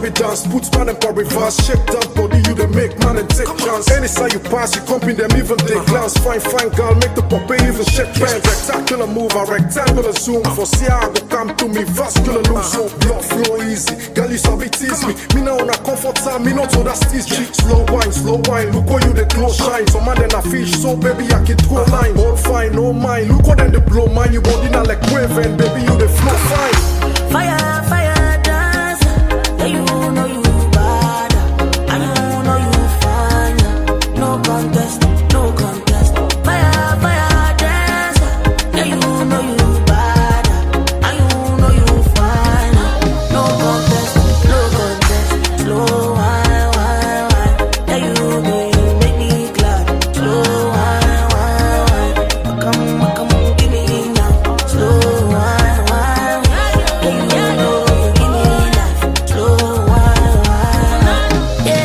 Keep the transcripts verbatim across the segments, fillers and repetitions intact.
sabi dance, put man and for reverse. Shake that body, you they make man and take chance. Any side you pass, you comping them even they glance. Fine, fine girl, make the puppy even shake pants. Rectangular move, a rectangular zoom. For see how go come to me, vascular loop. So blood flow easy, girl you sabi tease me. Me now on a comfort time, me not to that steez G. Slow wine, slow wine, look what you the close shine. Some man then a fish, so baby I can throw line. All fine, no mind, look what then the blow mine. You body now like wave and baby you the flow fine. Fire, fire, dance. Yeah, you know you bad. And you know you fine. No contest, no contest. Fire, fire, dance. Yeah, you know you bad. And you know you fine. No contest, no contest. Slow wine, wine, wine. Yeah, you know you make me glad. Slow wine, wine, wine. Come, come, give me now. Slow wine, wine. Yeah, you know you give me life. Slow wine, wine.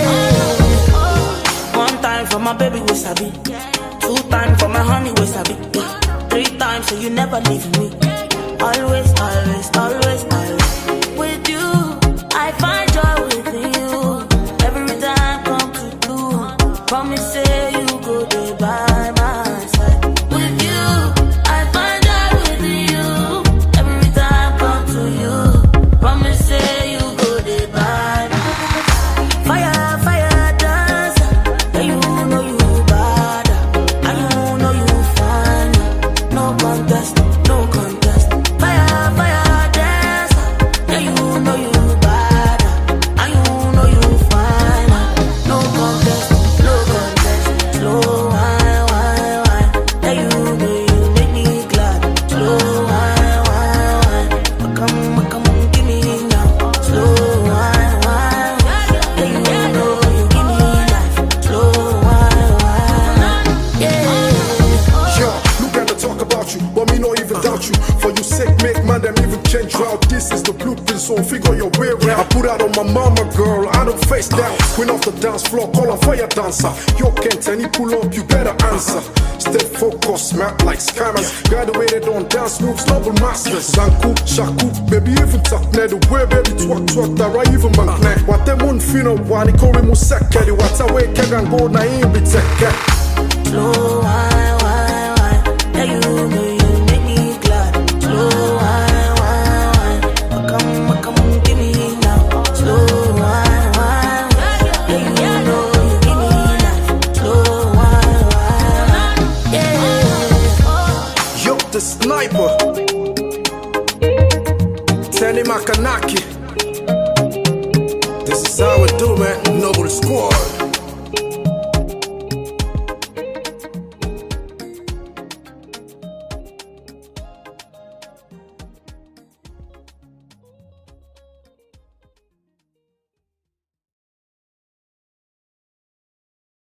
Yeah. One time for my baby we sabi. Two times for my honey we sabi. Three times so you never leave me. Always, always, always, always. With you, I find joy within you. Every time come to do. Promise say you go there by my side. With you, I find joy within you. Every time come to you. Promise say you go there by my side. Fire, fire, dance. Yeah, you know you bad. And you know you fine. No contest, no contest. Fire, fire, dance. Yeah, you know you bad. And you know you fine. No contest, no contest. Slow wine, wine, wine. Yeah, you know you make me glad. Slow wine, wine, wine. Come, come, give me now. Slow wine, wine. Yeah, you know you give me life. Slow wine, wine. Yeah. Yo, look at the talk about you, but me not even doubt you. For you sake, make man them even change route. This is the blueprint, so figure your way around. I put out on my mama, girl, I don't face down. Queen off the dance floor, call a fire dancer. Yo, Kent, any pull up, you better answer. Stay focused, map like scammers. Got the way they don't dance moves, noble masters. Zanku, shaku, baby even talk near the way, baby twat twat, that right even man connect. What them won't feel no one, it kori museke. What away, kegan go na in be teke. Slow wine, wine, wine. Yeah, you know you make me glad. Slow wine, wine, wine. Come, come, give me now. Slow wine, wine. Yeah, you know you give me life. Slow wine, wine. Yeah. Yo, the sniper. Tenny Makanaki. This is how we do, man. Noble Squad.